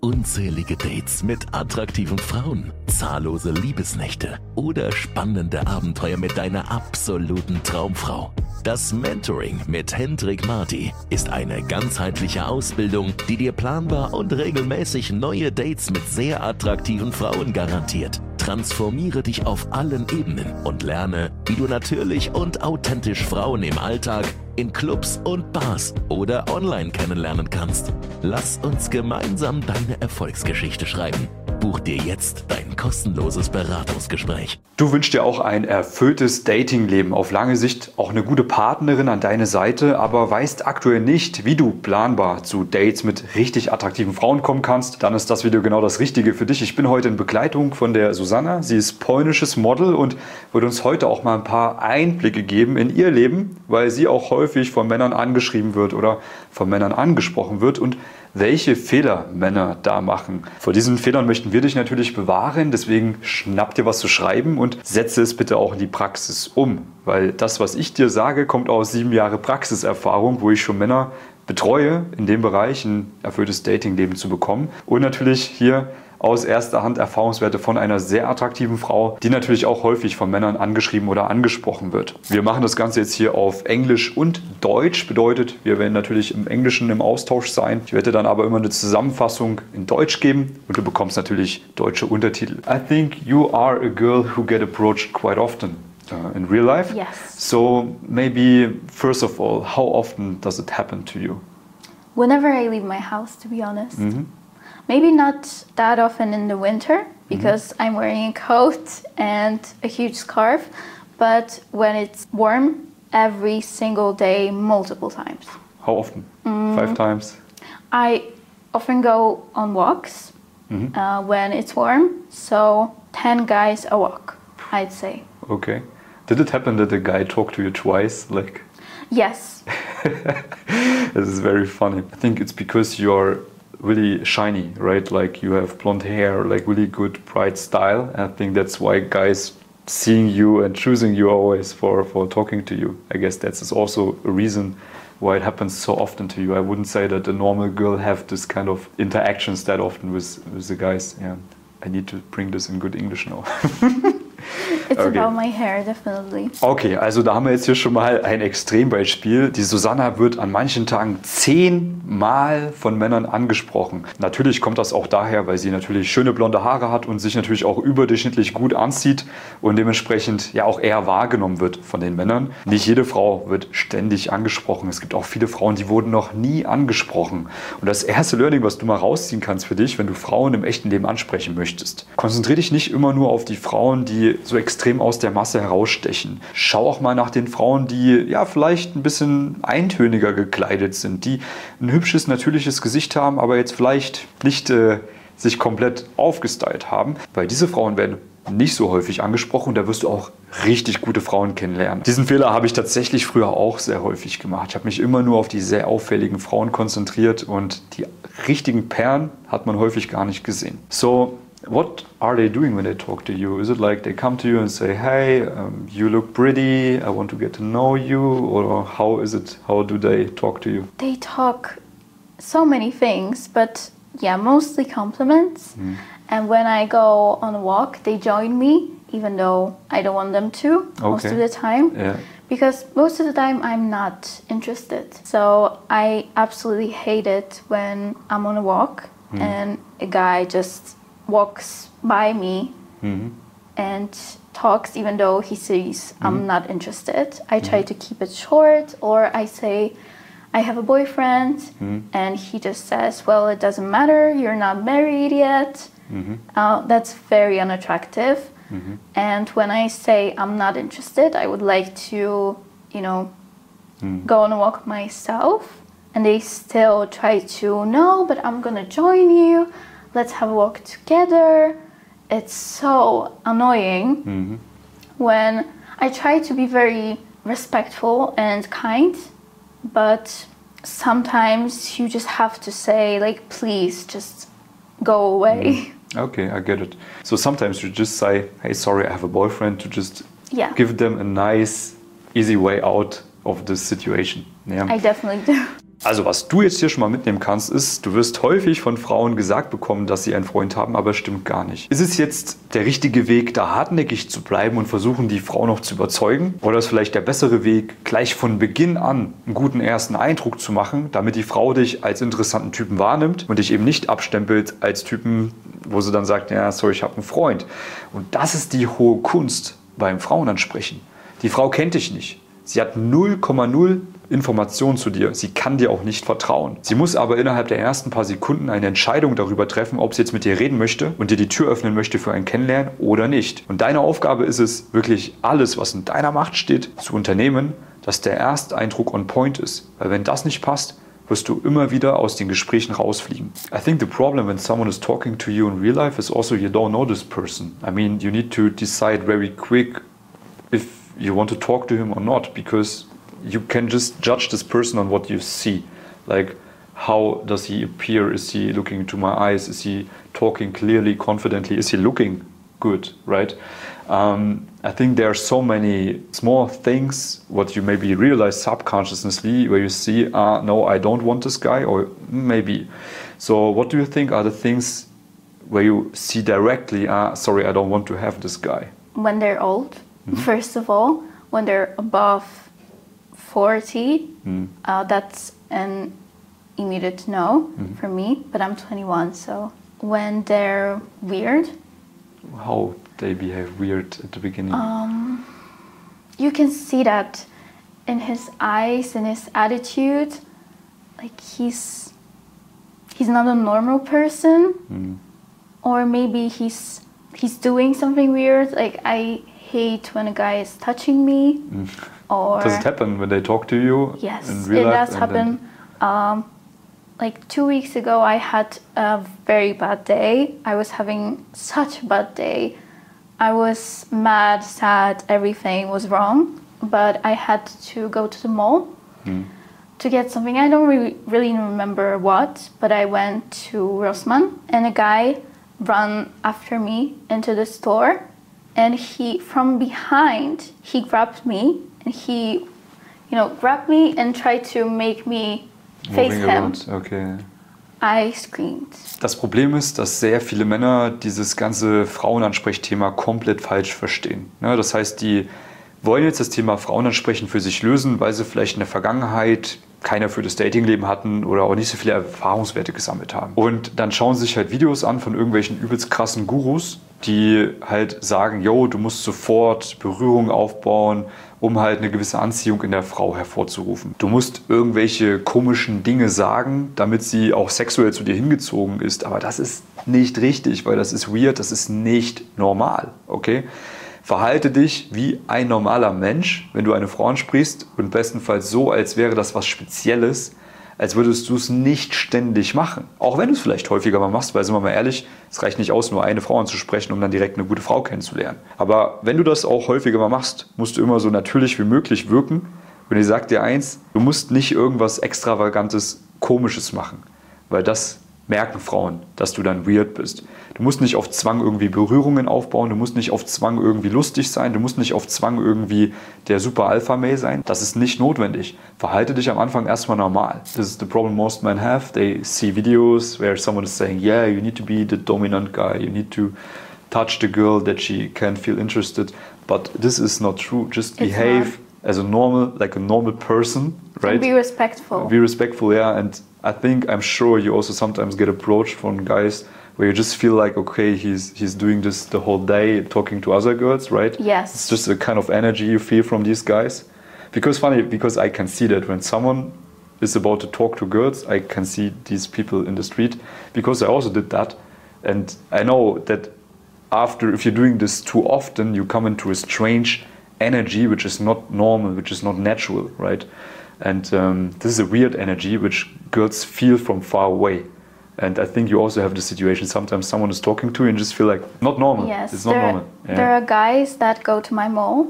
unzählige Dates mit attraktiven Frauen, zahllose Liebesnächte oder spannende Abenteuer mit deiner absoluten Traumfrau. Das Mentoring mit Hendrik Marty ist eine ganzheitliche Ausbildung, die dir planbar und regelmäßig neue Dates mit sehr attraktiven Frauen garantiert. Transformiere dich auf allen Ebenen und lerne, wie du natürlich und authentisch Frauen im Alltag, in Clubs und Bars oder online kennenlernen kannst. Lass uns gemeinsam deine Erfolgsgeschichte schreiben. Buch dir jetzt dein kostenloses Beratungsgespräch. Du wünschst dir auch ein erfülltes Datingleben, auf lange Sicht auch eine gute Partnerin an deine Seite, aber weißt aktuell nicht, wie du planbar zu Dates mit richtig attraktiven Frauen kommen kannst, dann ist das Video genau das Richtige für dich. Ich bin heute in Begleitung von der Susanna. Sie ist polnisches Model und wird uns heute auch mal ein paar Einblicke geben in ihr Leben, weil sie auch häufig von Männern angeschrieben wird oder von Männern angesprochen wird und welche Fehler Männer da machen. Vor diesen Fehlern möchten wir dich natürlich bewahren, deswegen schnapp dir was zu schreiben und setze es bitte auch in die Praxis um. Weil das, was ich dir sage, kommt aus 7 Jahre Praxiserfahrung, wo ich schon Männer betreue, in dem Bereich ein erfülltes Datingleben zu bekommen. Und natürlich hier aus erster Hand Erfahrungswerte von einer sehr attraktiven Frau, die natürlich auch häufig von Männern angeschrieben oder angesprochen wird. Wir machen das Ganze jetzt hier auf Englisch und Deutsch, bedeutet, wir werden natürlich im Englischen im Austausch sein. Ich werde dann aber immer eine Zusammenfassung in Deutsch geben und du bekommst natürlich deutsche Untertitel. I think you are a girl who get approached quite often. In real life? Yes. So maybe first of all, how often does it happen to you? Whenever I leave my house, to be honest. Maybe not that often in the winter because I'm wearing a coat and a huge scarf, but when it's warm, every single day, multiple times. How often? 5 times? I often go on walks when it's warm, so 10 guys a walk, I'd say. Okay. Did it happen that a guy talked to you twice? Like, Yes. this is very funny. I think it's because you're really shiny, right? Like you have blonde hair, like really good, bright style. And I think that's why guys seeing you and choosing you always for talking to you. I guess that's also a reason why it happens so often to you. I wouldn't say that a normal girl have this kind of interactions that often with the guys. Yeah, I need to bring this in good English now. It's Okay. about my hair, definitely. Okay, also da haben wir jetzt hier schon mal ein Extrembeispiel. Die Susanna wird an manchen Tagen 10 Mal von Männern angesprochen. Natürlich kommt das auch daher, weil sie natürlich schöne blonde Haare hat und sich natürlich auch überdurchschnittlich gut anzieht und dementsprechend ja auch eher wahrgenommen wird von den Männern. Nicht jede Frau wird ständig angesprochen. Es gibt auch viele Frauen, die wurden noch nie angesprochen. Und das erste Learning, was du mal rausziehen kannst für dich, wenn du Frauen im echten Leben ansprechen möchtest. Konzentriere dich nicht immer nur auf die Frauen, die so extrem aus der Masse herausstechen. Schau auch mal nach den Frauen, die ja vielleicht ein bisschen eintöniger gekleidet sind, die ein hübsches, natürliches Gesicht haben, aber jetzt vielleicht nicht sich komplett aufgestylt haben, weil diese Frauen werden nicht so häufig angesprochen und da wirst du auch richtig gute Frauen kennenlernen. Diesen Fehler habe ich tatsächlich früher auch sehr häufig gemacht. Ich habe mich immer nur auf die sehr auffälligen Frauen konzentriert und die richtigen Perlen hat man häufig gar nicht gesehen. So, what are they doing when they talk to you? Is it like they come to you and say, hey, you look pretty, I want to get to know you? Or how is it? How do they talk to you? They talk so many things, but yeah, mostly compliments. And when I go on a walk, they join me, even though I don't want them to most of the time. Yeah. Because most of the time I'm not interested. So I absolutely hate it when I'm on a walk and a guy just walks by me and talks even though he sees I'm not interested. I try to keep it short, or I say I have a boyfriend and he just says, well, it doesn't matter, you're not married yet. That's very unattractive. And when I say I'm not interested, I would like to, you know, go on a walk myself, and they still try to, no, but I'm gonna join you, let's have a walk together. It's so annoying when I try to be very respectful and kind, but sometimes you just have to say, like, please just go away. Okay, I get it. So sometimes you just say, hey, sorry, I have a boyfriend, to just give them a nice, easy way out of this situation. Yeah. I definitely do. Also was du jetzt hier schon mal mitnehmen kannst, ist, du wirst häufig von Frauen gesagt bekommen, dass sie einen Freund haben, aber es stimmt gar nicht. Ist es jetzt der richtige Weg, da hartnäckig zu bleiben und versuchen, die Frau noch zu überzeugen? Oder ist vielleicht der bessere Weg, gleich von Beginn an einen guten ersten Eindruck zu machen, damit die Frau dich als interessanten Typen wahrnimmt und dich eben nicht abstempelt als Typen, wo sie dann sagt, ja, sorry, ich habe einen Freund. Und das ist die hohe Kunst beim Frauenansprechen. Die Frau kennt dich nicht. Sie hat 0,0 Informationen zu dir. Sie kann dir auch nicht vertrauen. Sie muss aber innerhalb der ersten paar Sekunden eine Entscheidung darüber treffen, ob sie jetzt mit dir reden möchte und dir die Tür öffnen möchte für ein Kennenlernen oder nicht. Und deine Aufgabe ist es, wirklich alles, was in deiner Macht steht, zu unternehmen, dass der Ersteindruck on point ist. Weil wenn das nicht passt, wirst du immer wieder aus den Gesprächen rausfliegen. I think the problem when someone is talking to you in real life is also you don't know this person. I mean, you need to decide very quick if you want to talk to him or not, because you can just judge this person on what you see. Like, how does he appear? Is he looking into my eyes? Is he talking clearly, confidently? Is he looking good, right? I think there are so many small things what you maybe realize subconsciously where you see, no, I don't want this guy, or maybe. So what do you think are the things where you see directly, sorry, I don't want to have this guy? When they're old, first of all, when they're above 40, that's an immediate no for me, but I'm 21, so when they're weird. How they behave weird at the beginning? You can see that in his eyes, in his attitude, like he's not a normal person, or maybe he's doing something weird. Like, I hate when a guy is touching me. Or does it happen when they talk to you? Yes, in real life? It does happen. Like 2 weeks ago, I had a very bad day. I was having such a bad day. I was mad, sad, everything was wrong. But I had to go to the mall to get something. I don't really remember what, but I went to Rossmann and a guy ran after me into the store. And he, from behind, he grabbed me. And he, grabbed me and tried to make me face him. Okay. I screamed. Das Problem ist, dass sehr viele Männer dieses ganze Frauenansprechthema komplett falsch verstehen. Das heißt, die wollen jetzt das Thema Frauenansprechen für sich lösen, weil sie vielleicht in der Vergangenheit keiner für das Datingleben hatten oder auch nicht so viele Erfahrungswerte gesammelt haben. Und dann schauen sie sich halt Videos an von irgendwelchen übelst krassen Gurus, die halt sagen, yo, du musst sofort Berührung aufbauen, um halt eine gewisse Anziehung in der Frau hervorzurufen. Du musst irgendwelche komischen Dinge sagen, damit sie auch sexuell zu dir hingezogen ist. Aber das ist nicht richtig, weil das ist weird, das ist nicht normal, okay? Verhalte dich wie ein normaler Mensch, wenn du eine Frau ansprichst, und bestenfalls so, als wäre das was Spezielles, als würdest du es nicht ständig machen. Auch wenn du es vielleicht häufiger mal machst, weil, sind wir mal ehrlich, es reicht nicht aus, nur eine Frau anzusprechen, um dann direkt eine gute Frau kennenzulernen. Aber wenn du das auch häufiger mal machst, musst du immer so natürlich wie möglich wirken. Und ich sag dir eins, du musst nicht irgendwas Extravagantes, Komisches machen, weil das merken Frauen, dass du dann weird bist. Du musst nicht auf Zwang irgendwie Berührungen aufbauen, du musst nicht auf Zwang irgendwie lustig sein, du musst nicht auf Zwang irgendwie der super Alpha-Male sein. Das ist nicht notwendig. Verhalte dich am Anfang erstmal normal. This is the problem most men have. They see videos where someone is saying, yeah, you need to be the dominant guy, you need to touch the girl that she can feel interested. But this is not true. Just behave as a normal, like a normal person, right? And be respectful. Be respectful, yeah. And I'm sure you also sometimes get approached from guys where you just feel like, okay, he's doing this the whole day, talking to other girls, right? Yes. It's just a kind of energy you feel from these guys. Because I can see that when someone is about to talk to girls, I can see these people in the street, because I also did that. And I know that if you're doing this too often, you come into a strange energy which is not normal, which is not natural, right? And this is a weird energy which girls feel from far away. And I think you also have the situation, sometimes someone is talking to you and just feel like, not normal. Yes, it's not normal. Yeah. There are guys that go to my mall,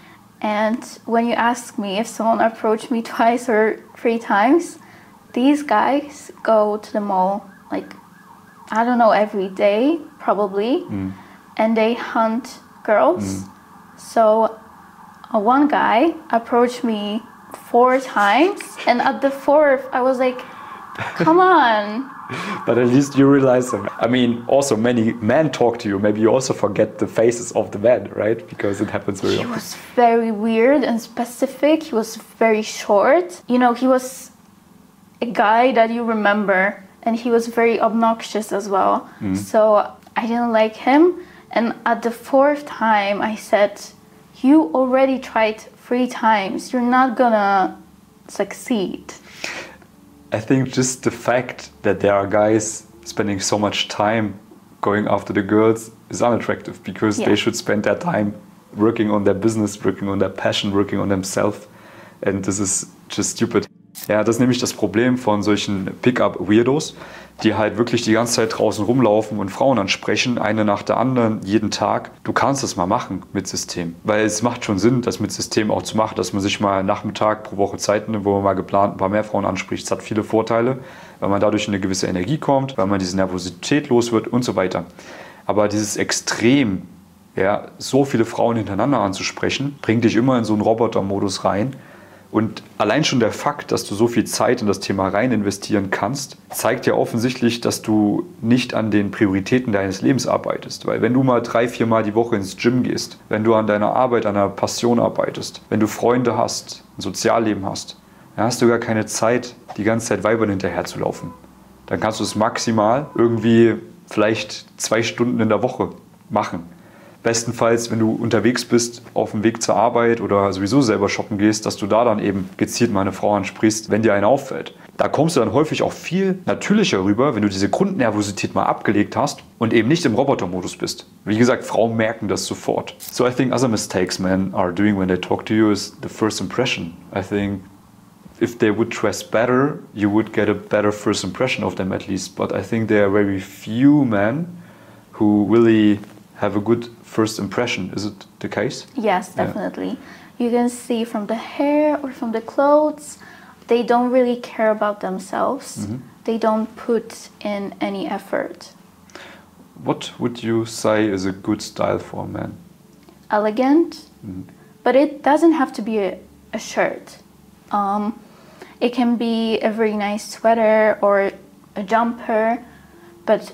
and when you ask me if someone approached me 2 or 3 times, these guys go to the mall, like, I don't know, every day, probably, and they hunt girls. So one guy approached me 4 times, and at the 4th, I was like, come on. But at least you realize them. I mean, also many men talk to you. Maybe you also forget the faces of the men, right? Because it happens very often. He was very weird and specific. He was very short. You know, he was a guy that you remember, and he was very obnoxious as well. So I didn't like him. And at the 4th time, I said, you already tried 3 times. You're not gonna succeed. I think just the fact that there are guys spending so much time going after the girls is unattractive, because they should spend their time working on their business, working on their passion, working on themselves. And this is just stupid. Ja, das ist nämlich das Problem von solchen Pick-up-Weirdos, die halt wirklich die ganze Zeit draußen rumlaufen und Frauen ansprechen, eine nach der anderen, jeden Tag. Du kannst das mal machen mit System, weil es macht schon Sinn, das mit System auch zu machen, dass man sich mal einen Nachmittag pro Woche Zeit nimmt, wo man mal geplant ein paar mehr Frauen anspricht. Es hat viele Vorteile, weil man dadurch in eine gewisse Energie kommt, weil man diese Nervosität los wird und so weiter. Aber dieses Extrem, ja, so viele Frauen hintereinander anzusprechen, bringt dich immer in so einen Roboter-Modus rein. Und allein schon der Fakt, dass du so viel Zeit in das Thema rein investieren kannst, zeigt ja offensichtlich, dass du nicht an den Prioritäten deines Lebens arbeitest. Weil wenn du mal 3-4 Mal die Woche ins Gym gehst, wenn du an deiner Arbeit, an deiner Passion arbeitest, wenn du Freunde hast, ein Sozialleben hast, dann hast du gar keine Zeit, die ganze Zeit Weibern hinterher zu laufen. Dann kannst du es maximal irgendwie vielleicht 2 Stunden in der Woche machen. Bestenfalls, wenn du unterwegs bist, auf dem Weg zur Arbeit oder sowieso selber shoppen gehst, dass du da dann eben gezielt mal eine Frau ansprichst, wenn dir eine auffällt. Da kommst du dann häufig auch viel natürlicher rüber, wenn du diese Grundnervosität mal abgelegt hast und eben nicht im Robotermodus bist. Wie gesagt, Frauen merken das sofort. So I think other mistakes men are doing when they talk to you is the first impression. I think if they would dress better, you would get a better first impression of them at least. But I think there are very few men who really have a good first impression. Is it the case? Yes, definitely. You can see from the hair or from the clothes, they don't really care about themselves. They don't put in any effort. What would you say is a good style for a man? Elegant, but it doesn't have to be a shirt. It can be a very nice sweater or a jumper, but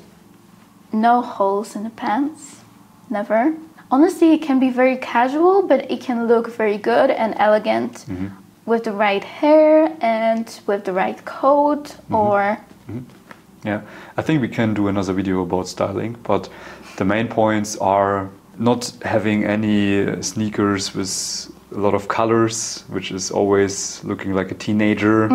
no holes in the pants. Never. Honestly, it can be very casual, but it can look very good and elegant with the right hair and with the right coat or... Yeah, I think we can do another video about styling, but the main points are not having any sneakers with a lot of colors, which is always looking like a teenager,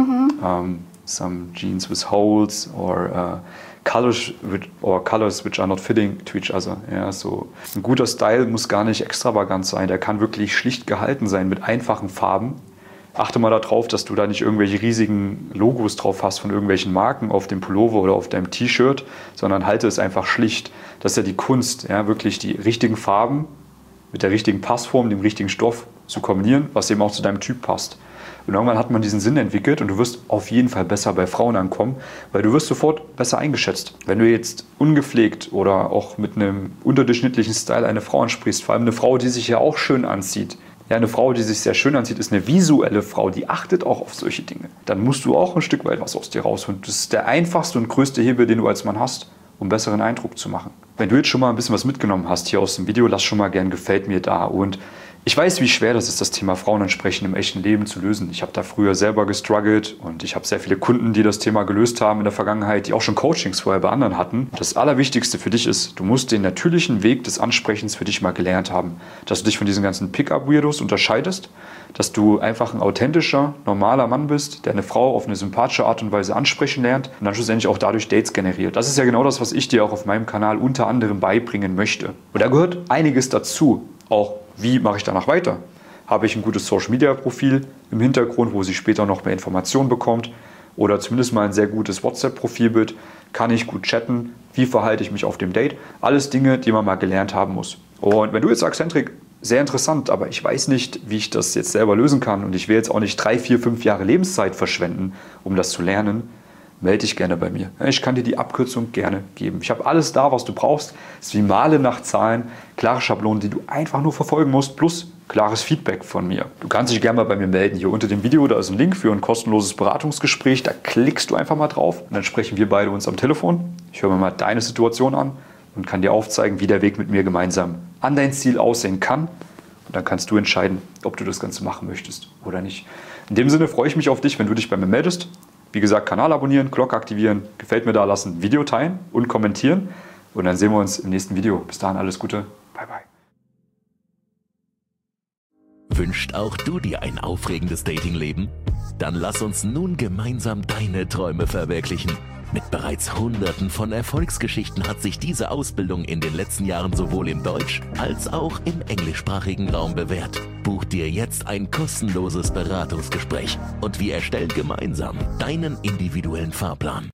some jeans with holes or colors which are not fitting to each other. Ja, so ein guter Style muss gar nicht extravagant sein, der kann wirklich schlicht gehalten sein mit einfachen Farben. Achte mal darauf, dass du da nicht irgendwelche riesigen Logos drauf hast von irgendwelchen Marken auf dem Pullover oder auf deinem T-Shirt, sondern halte es einfach schlicht. Das ist ja die Kunst, ja, wirklich die richtigen Farben mit der richtigen Passform, dem richtigen Stoff zu kombinieren, was eben auch zu deinem Typ passt. Und irgendwann hat man diesen Sinn entwickelt und du wirst auf jeden Fall besser bei Frauen ankommen, weil du wirst sofort besser eingeschätzt. Wenn du jetzt ungepflegt oder auch mit einem unterdurchschnittlichen Style eine Frau ansprichst, vor allem eine Frau, die sich ja auch schön anzieht. Ja, eine Frau, die sich sehr schön anzieht, ist eine visuelle Frau, die achtet auch auf solche Dinge. Dann musst du auch ein Stück weit was aus dir rausholen. Das ist der einfachste und größte Hebel, den du als Mann hast, um einen besseren Eindruck zu machen. Wenn du jetzt schon mal ein bisschen was mitgenommen hast hier aus dem Video, lass schon mal gern gefällt mir da. Und ich weiß, wie schwer das ist, das Thema Frauen ansprechen im echten Leben zu lösen. Ich habe da früher selber gestruggelt und ich habe sehr viele Kunden, die das Thema gelöst haben in der Vergangenheit, die auch schon Coachings vorher bei anderen hatten. Das Allerwichtigste für dich ist, du musst den natürlichen Weg des Ansprechens für dich mal gelernt haben. Dass du dich von diesen ganzen Pick-up-Weirdos unterscheidest, dass du einfach ein authentischer, normaler Mann bist, der eine Frau auf eine sympathische Art und Weise ansprechen lernt und dann schlussendlich auch dadurch Dates generiert. Das ist ja genau das, was ich dir auch auf meinem Kanal unter anderem beibringen möchte. Und da gehört einiges dazu. Auch wie mache ich danach weiter? Habe ich ein gutes Social-Media-Profil im Hintergrund, wo sie später noch mehr Informationen bekommt? Oder zumindest mal ein sehr gutes WhatsApp-Profilbild? Kann ich gut chatten? Wie verhalte ich mich auf dem Date? Alles Dinge, die man mal gelernt haben muss. Und wenn du jetzt sagst, Hendrik, sehr interessant, aber ich weiß nicht, wie ich das jetzt selber lösen kann und ich will jetzt auch nicht 3, 4, 5 Jahre Lebenszeit verschwenden, um das zu lernen, melde dich gerne bei mir. Ich kann dir die Abkürzung gerne geben. Ich habe alles da, was du brauchst. Es ist wie Male nach Zahlen, klare Schablonen, die du einfach nur verfolgen musst, plus klares Feedback von mir. Du kannst dich gerne mal bei mir melden. Hier unter dem Video, da ist ein Link für ein kostenloses Beratungsgespräch. Da klickst du einfach mal drauf und dann sprechen wir beide uns am Telefon. Ich höre mir mal deine Situation an und kann dir aufzeigen, wie der Weg mit mir gemeinsam an dein Ziel aussehen kann. Und dann kannst du entscheiden, ob du das Ganze machen möchtest oder nicht. In dem Sinne freue ich mich auf dich, wenn du dich bei mir meldest. Wie gesagt, Kanal abonnieren, Glocke aktivieren, gefällt mir da lassen, Video teilen und kommentieren. Und dann sehen wir uns im nächsten Video. Bis dahin alles Gute. Bye, bye. Wünscht auch du dir ein aufregendes Datingleben? Dann lass uns nun gemeinsam deine Träume verwirklichen. Mit bereits Hunderten von Erfolgsgeschichten hat sich diese Ausbildung in den letzten Jahren sowohl im deutsch- als auch im englischsprachigen Raum bewährt. Buch dir jetzt ein kostenloses Beratungsgespräch und wir erstellen gemeinsam deinen individuellen Fahrplan.